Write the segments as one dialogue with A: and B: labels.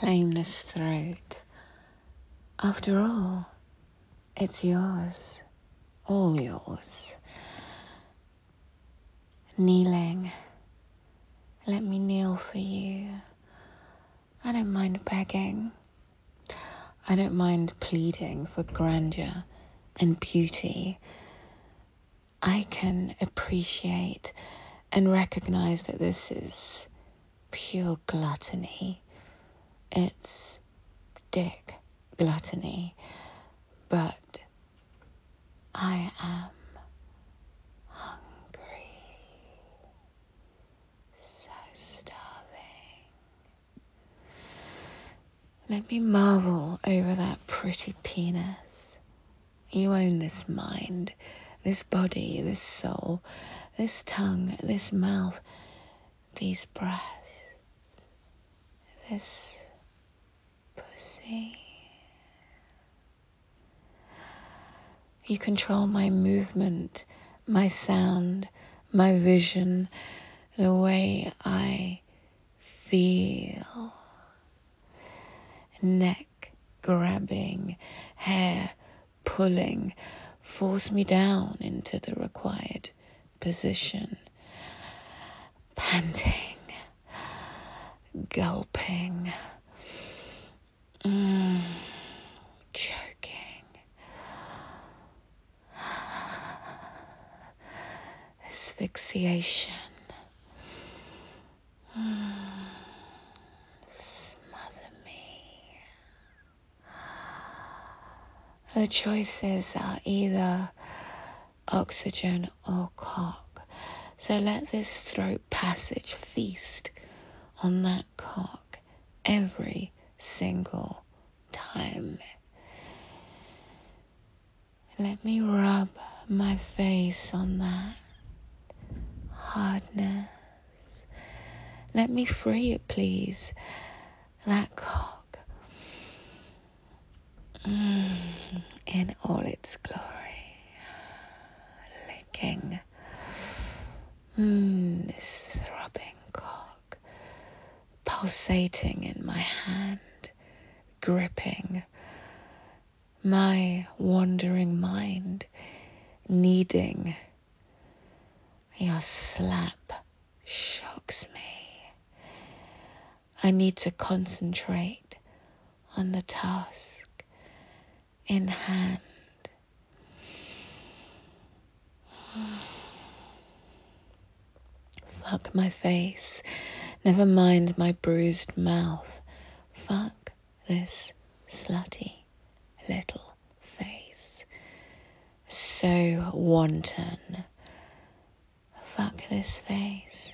A: Claim this throat. After all, it's yours, all yours. Kneeling, let me kneel for you. I don't mind begging. I don't mind pleading for grandeur and beauty. I can appreciate and recognize that this is pure gluttony. It's dick gluttony. But I am hungry. So starving. Let me marvel over that pretty penis. You own this mind, this body, this soul, this tongue, this mouth, these breasts, this pussy. You control my movement, my sound, my vision, the way I feel. Neck grabbing, hair pulling, force me down into the required position. Panting, gulping, choking. Asphyxiation. Smother me. The choices are either oxygen or cock. So let this throat passage feast on that cock every single time. Let me rub my face on that hardness. Let me free it, please, that cock. In all its glory. Licking. This throbbing cock. Pulsating in my hand. Gripping. My wandering mind. Needing. Your slap shocks me. I need to concentrate on the task in hand. Fuck my face, never mind my bruised mouth. Fuck this slutty little face. So wanton. Fuck this face.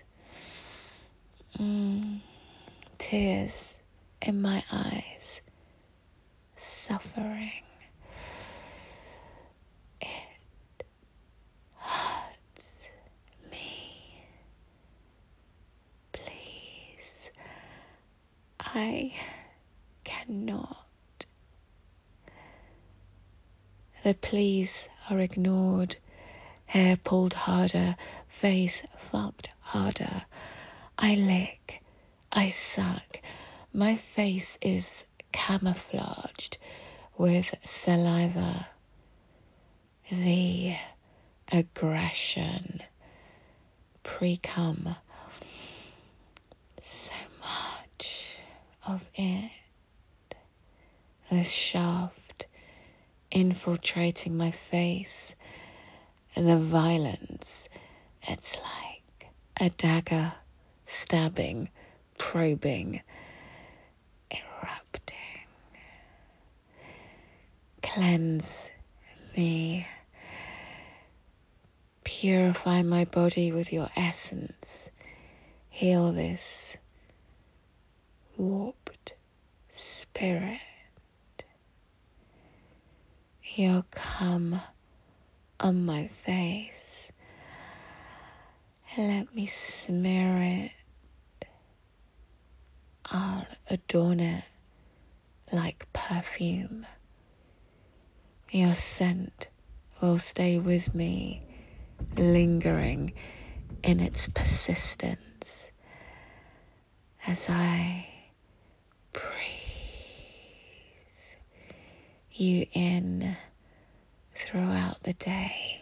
A: Tears in my eyes. Suffering. It hurts me. Please. I cannot. The pleas are ignored. Hair pulled harder. Face fucked harder. I lick. I suck. My face is camouflaged with saliva. The aggression. Pre-cum. So much of it. The shaft infiltrating my face. And the violence. It's like a dagger stabbing, probing, erupting. Cleanse me. Purify my body with your essence. Heal this warped spirit. Your cum on my face. Let me smear it. I'll adorn it like perfume. Your scent will stay with me, lingering in its persistence as I breathe. you in throughout the day.